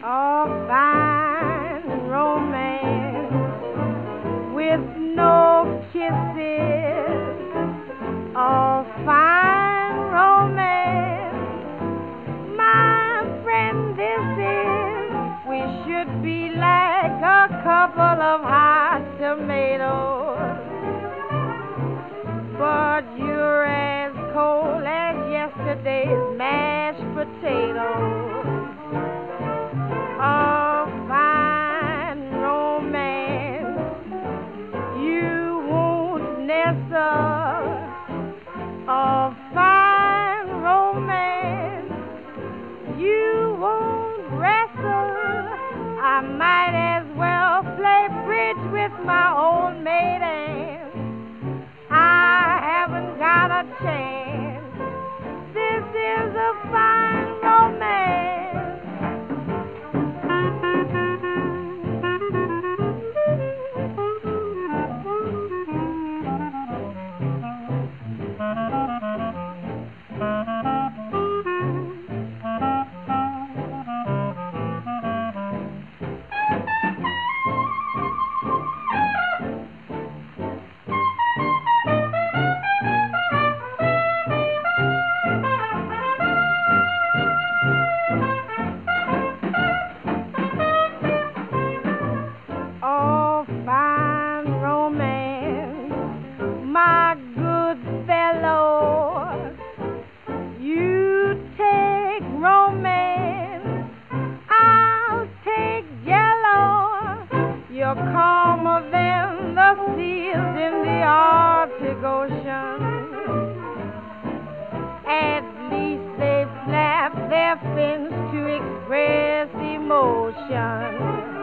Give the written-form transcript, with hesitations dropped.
a fine romance with no kisses, a fine romance. My friend, this is, we should be like a couple of hot tomatoes, but you're as cold as yesterday's mashed potatoes. A fine romance you won't nestle, a fine romance you won't wrestle. I might as well play bridge with my old maid aunt. I haven't got a chance. This is a fine romance. Oh, fine romance, my good fellow. You take romance, I'll take yellow. You're calmer than the seas in the Arctic Ocean. At least they flap their fins to express emotion.